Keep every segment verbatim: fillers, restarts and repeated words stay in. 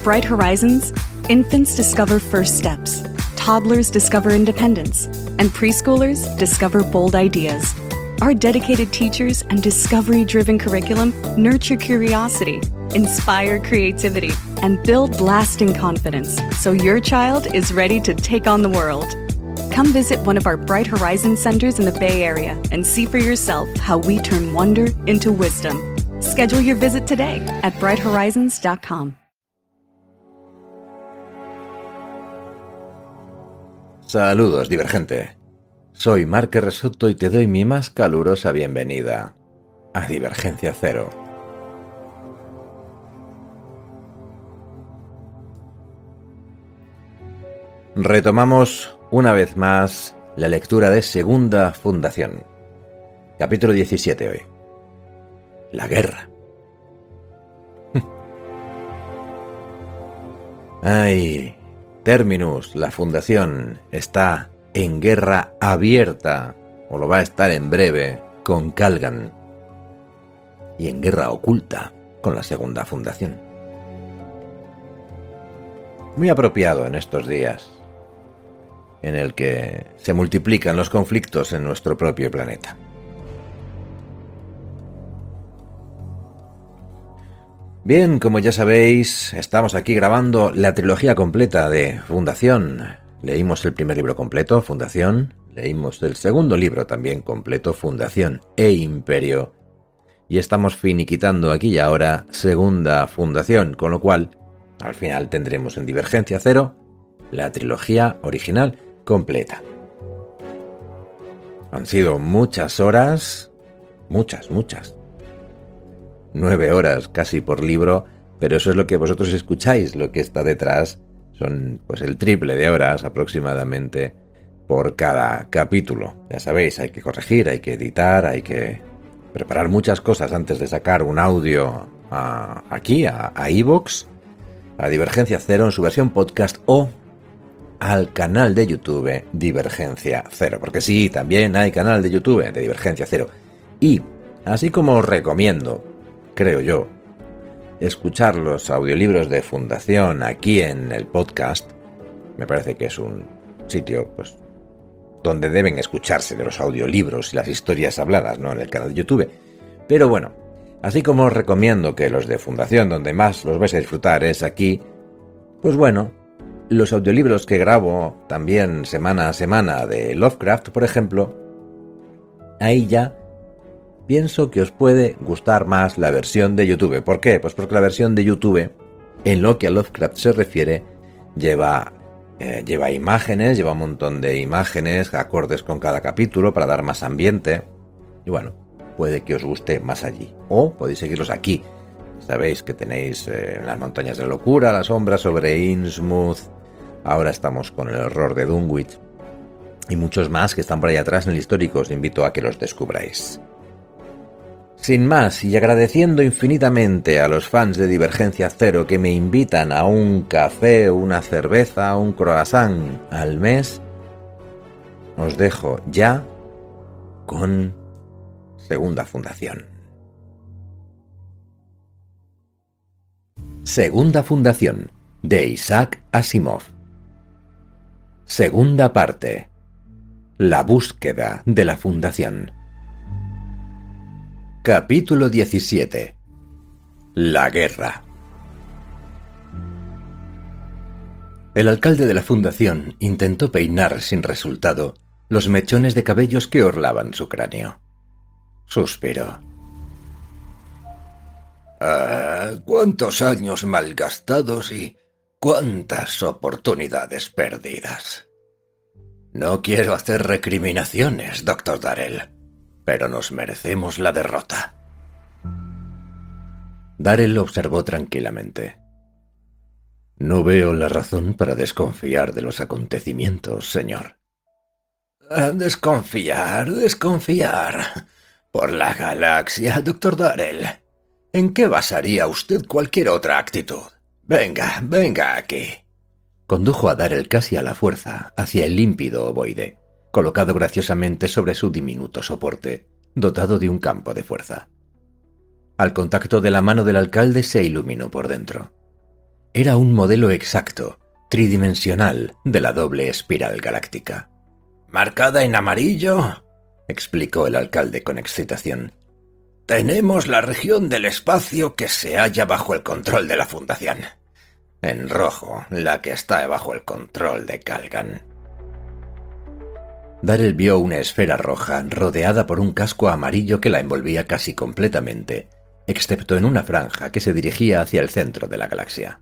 Bright Horizons, infants discover first steps, toddlers discover independence, and preschoolers discover bold ideas. Our dedicated teachers and discovery-driven curriculum nurture curiosity, inspire creativity, and build lasting confidence so your child is ready to take on the world. Come visit one of our Bright Horizons centers in the Bay Area and see for yourself how we turn wonder into wisdom. Schedule your visit today at bright horizons dot com. Saludos, divergente. Soy Marc Resotto y te doy mi más calurosa bienvenida a Divergencia Cero. Retomamos una vez más la lectura de Segunda Fundación. Capítulo diecisiete hoy. La guerra. Ay, Terminus, la Fundación, está en guerra abierta, o lo va a estar en breve, con Calgan. Y en guerra oculta con la Segunda Fundación. Muy apropiado en estos días, en el que se multiplican los conflictos en nuestro propio planeta. Bien, como ya sabéis, estamos aquí grabando la trilogía completa de Fundación. Leímos el primer libro completo, Fundación. Leímos el segundo libro también completo, Fundación e Imperio. Y estamos finiquitando aquí y ahora Segunda Fundación, con lo cual, al final tendremos en Divergencia Cero la trilogía original completa. Han sido muchas horas, muchas, muchas. Nueve horas casi por libro, pero eso es lo que vosotros escucháis, lo que está detrás son pues el triple de horas aproximadamente por cada capítulo. Ya sabéis, hay que corregir, hay que editar, hay que preparar muchas cosas antes de sacar un audio a, aquí, a iVoox, a, a Divergencia Cero en su versión podcast o al canal de YouTube Divergencia Cero, porque sí, también hay canal de YouTube de Divergencia Cero. Y así como os recomiendo, creo yo, escuchar los audiolibros de Fundación aquí en el podcast, me parece que es un sitio pues donde deben escucharse de los audiolibros y las historias habladas, no en el canal de YouTube. Pero bueno, así como os recomiendo que los de Fundación, donde más los vais a disfrutar, es aquí, pues bueno, los audiolibros que grabo también semana a semana de Lovecraft, por ejemplo, ahí ya pienso que os puede gustar más la versión de YouTube. ¿Por qué? Pues porque la versión de YouTube, en lo que a Lovecraft se refiere, lleva, eh, lleva imágenes, lleva un montón de imágenes, acordes con cada capítulo para dar más ambiente. Y bueno, puede que os guste más allí. O podéis seguirlos aquí. Sabéis que tenéis eh, las montañas de la locura, la sombra sobre Innsmouth. Ahora estamos con el horror de Dunwich. Y muchos más que están por ahí atrás en el histórico. Os invito a que los descubráis. Sin más, y agradeciendo infinitamente a los fans de Divergencia Cero que me invitan a un café, una cerveza, un croissant al mes, os dejo ya con Segunda Fundación. Segunda Fundación, de Isaac Asimov. Segunda parte. La búsqueda de la Fundación. Capítulo diecisiete. La guerra. El alcalde de la Fundación intentó peinar sin resultado los mechones de cabellos que orlaban su cráneo. Suspiró. Ah, cuántos años malgastados y cuántas oportunidades perdidas. No quiero hacer recriminaciones, doctor Darrell, pero nos merecemos la derrota. Darrell lo observó tranquilamente. No veo la razón para desconfiar de los acontecimientos, señor. Desconfiar, desconfiar. Por la galaxia, doctor Darrell. ¿En qué basaría usted cualquier otra actitud? Venga, venga aquí. Condujo a Darrell casi a la fuerza hacia el límpido ovoide, colocado graciosamente sobre su diminuto soporte, dotado de un campo de fuerza. Al contacto de la mano del alcalde se iluminó por dentro. Era un modelo exacto, tridimensional, de la doble espiral galáctica. «¿Marcada en amarillo?», explicó el alcalde con excitación. «Tenemos la región del espacio que se halla bajo el control de la Fundación. En rojo, la que está bajo el control de Calgan». Darrell vio una esfera roja rodeada por un casco amarillo que la envolvía casi completamente, excepto en una franja que se dirigía hacia el centro de la galaxia.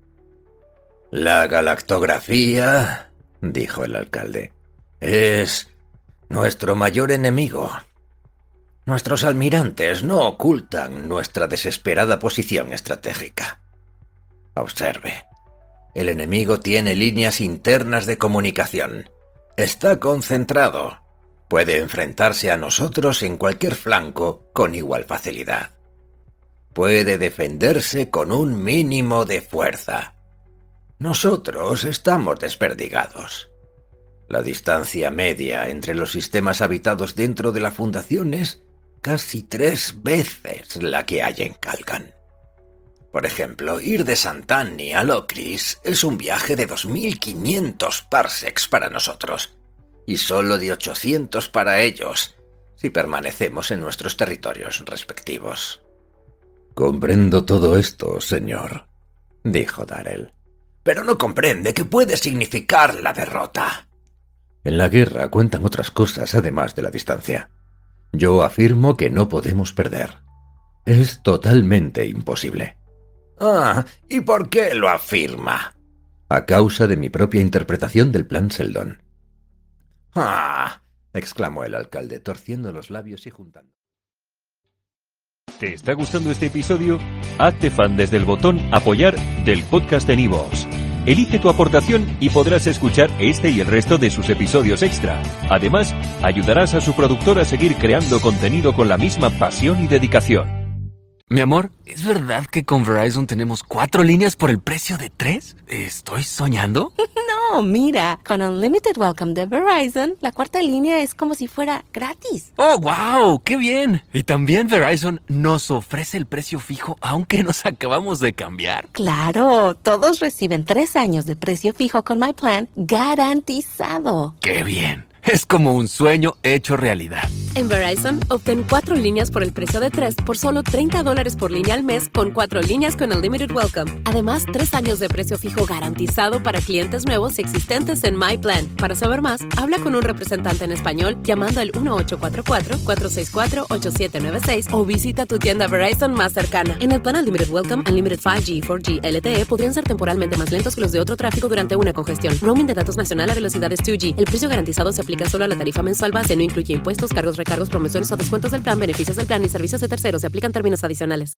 «La galactografía», dijo el alcalde, «es nuestro mayor enemigo. Nuestros almirantes no ocultan nuestra desesperada posición estratégica. Observe, el enemigo tiene líneas internas de comunicación. Está concentrado. Puede enfrentarse a nosotros en cualquier flanco con igual facilidad. Puede defenderse con un mínimo de fuerza. Nosotros estamos desperdigados. La distancia media entre los sistemas habitados dentro de la Fundación es casi tres veces la que hay en Calgan. Por ejemplo, ir de Santani a Locris es un viaje de dos mil quinientos parsecs para nosotros, y solo de ochocientos para ellos, si permanecemos en nuestros territorios respectivos. «Comprendo todo esto, señor», dijo Darrell. «Pero no comprende qué puede significar la derrota». «En la guerra cuentan otras cosas además de la distancia. Yo afirmo que no podemos perder. Es totalmente imposible». «Ah, ¿y por qué lo afirma?» «A causa de mi propia interpretación del plan Seldon». «Ah», exclamó el alcalde, torciendo los labios y juntando. ¿Te está gustando este episodio? Hazte fan desde el botón Apoyar del podcast de iVoox. Elige tu aportación y podrás escuchar este y el resto de sus episodios extra. Además, ayudarás a su productor a seguir creando contenido con la misma pasión y dedicación. Mi amor, ¿es verdad que con Verizon tenemos cuatro líneas por el precio de tres? ¿Estoy soñando? No, mira, con Unlimited Welcome de Verizon, la cuarta línea es como si fuera gratis. ¡Oh, wow! ¡Qué bien! Y también Verizon nos ofrece el precio fijo aunque nos acabamos de cambiar. Claro, todos reciben tres años de precio fijo con My Plan garantizado. ¡Qué bien! Es como un sueño hecho realidad. En Verizon, obtén cuatro líneas por el precio de tres por solo treinta dólares por línea al mes con cuatro líneas con Unlimited Welcome. Además, tres años de precio fijo garantizado para clientes nuevos y existentes en My Plan. Para saber más, habla con un representante en español llamando al uno ocho cuatro cuatro, cuatro seis cuatro, ocho siete nueve seis o visita tu tienda Verizon más cercana. En el plan Unlimited Welcome, Unlimited cinco G y cuatro G L T E podrían ser temporalmente más lentos que los de otro tráfico durante una congestión. Roaming de datos nacional a velocidades dos G. El precio garantizado se aplica solo a la tarifa mensual base, no incluye impuestos, cargos, recargos, promociones o descuentos del plan, beneficios del plan y servicios de terceros. Se aplican términos adicionales.